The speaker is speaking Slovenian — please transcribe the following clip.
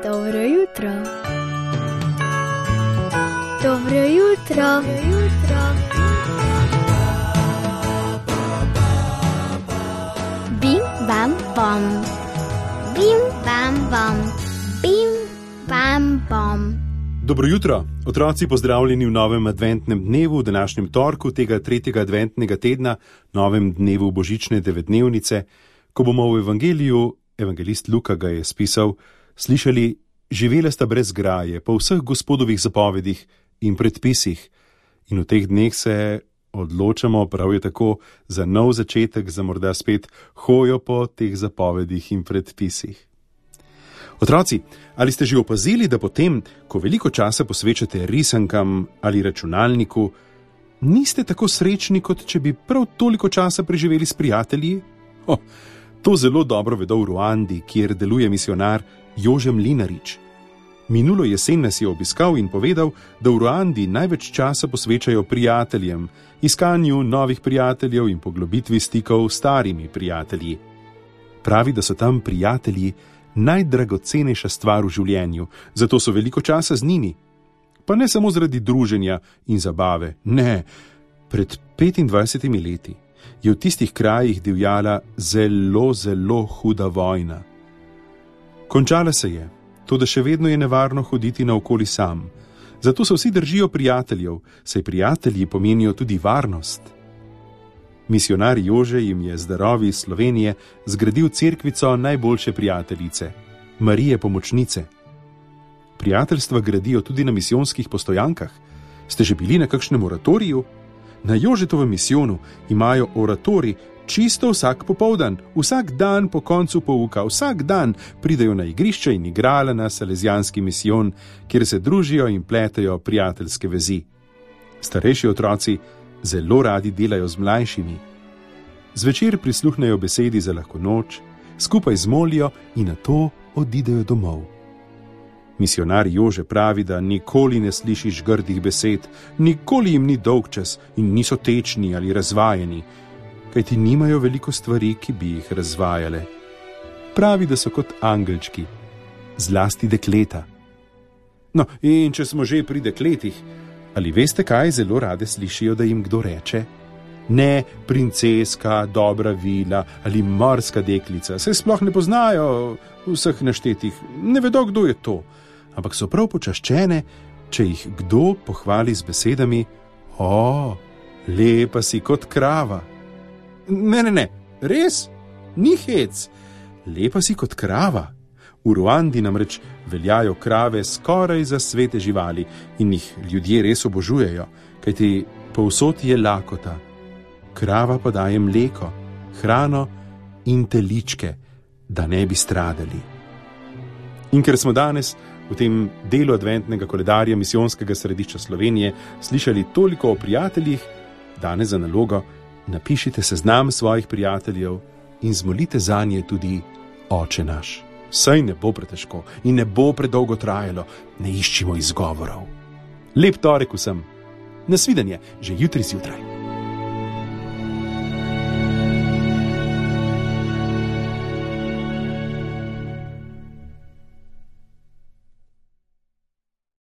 Dobro jutro. Dobro jutro. Bim, bam, bom. Bim, bam, bom. Bim, bam, bom. Dobro jutro, otroci, pozdravljeni v novem adventnem dnevu, v današnjem torku tega 3. adventnega tedna, novem dnevu božične devetdnevnice, ko bomo v evangeliju, evangelist Luka ga je spisal, slišali: živele sta brez graje po vseh Gospodovih zapovedih in predpisih. In v teh dneh se odločamo, prav je tako, za nov začetek, za morda spet hojo po teh zapovedih in predpisih. Otroci, ali ste že opazili, da potem, ko veliko časa posvečate risankam ali računalniku, niste tako srečni, kot če bi prav toliko časa preživeli s prijatelji? To zelo dobro vedo v Ruandi, kjer deluje misionar Jože Mlinarič. Minulo jesen nas je obiskal in povedal, da v Ruandi največ časa posvečajo prijateljem, iskanju novih prijateljev in poglobitvi stikov s starimi prijatelji. Pravi, da so tam prijatelji najdragocenejša stvar v življenju, zato so veliko časa z njimi. Pa ne samo zaradi druženja in zabave, ne. Pred 25 leti je v tistih krajih divjala zelo huda vojna. Končala se je, toda še vedno je nevarno hoditi naokoli sam. Zato se vsi držijo prijateljev, saj prijatelji pomenijo tudi varnost. Misionar Jože jim je z darovi iz Slovenije zgradil cerkvico najboljše prijateljice, Marije Pomočnice. Prijateljstva gradijo tudi na misijonskih postojankah. Ste že bili na kakšnem oratoriju? Na Jožetovem misijonu imajo oratorij čisto vsak popoldan, vsak dan po koncu pouka, vsak dan pridejo na igrišče in igrala na Salezijanski misijon, kjer se družijo in pletejo prijateljske vezi. Starejši otroci zelo radi delajo z mlajšimi. Zvečer prisluhnejo besedi za lahko noč, skupaj zmolijo in nato odidejo domov. Misionar Jože pravi, da nikoli ne slišiš grdih besed, nikoli jim ni dolgčas in niso tečni ali razvajeni, kajti nimajo veliko stvari, ki bi jih razvajale. Pravi, da so kot angelčki, zlasti dekleta. No, in če smo že pri dekletih, ali veste, kaj zelo rade slišijo, da jim kdo reče? Ne princeska, dobra vila ali morska deklica, se sploh ne poznajo vseh naštetih, ne vedo, kdo je to, ampak so prav počaščene, če jih kdo pohvali z besedami: o, lepa si kot krava. Ne, res? Ni hec. Lepa si kot krava. V Ruandi namreč veljajo krave skoraj za svete živali in jih ljudje res obožujejo, kajti povsod je lakota. Krava pa daje mleko, hrano in teličke, da ne bi stradali. In ker smo danes v tem delu adventnega koledarja misijonskega središča Slovenije slišali toliko o prijateljih, danes za nalogo napišite seznam svojih prijateljev in zmolite zanje tudi Oče naš. Saj ne bo pretežko in ne bo predolgo trajalo, ne iščimo izgovorov. Lep torek vsem. Nasvidenje že jutri zjutraj.